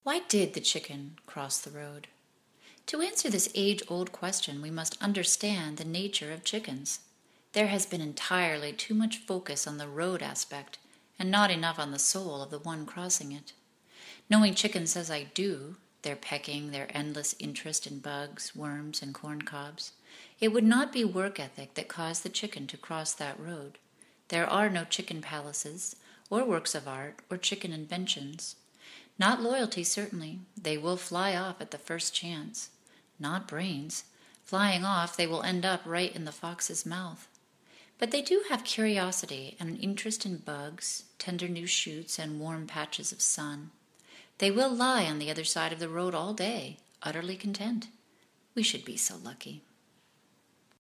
Why did the chicken cross the road? To answer this age-old question, we must understand the nature of chickens. There has been entirely too much focus on the road aspect and not enough on the soul of the one crossing it. Knowing chickens as I do, their pecking, their endless interest in bugs, worms, and corn cobs, it would not be work ethic that caused the chicken to cross that road. There are no chicken palaces, or works of art, or chicken inventions. Not loyalty, certainly. They will fly off at the first chance. Not brains. Flying off, they will end up right in the fox's mouth. But they do have curiosity and an interest in bugs, tender new shoots, and warm patches of sun. They will lie on the other side of the road all day, utterly content. We should be so lucky.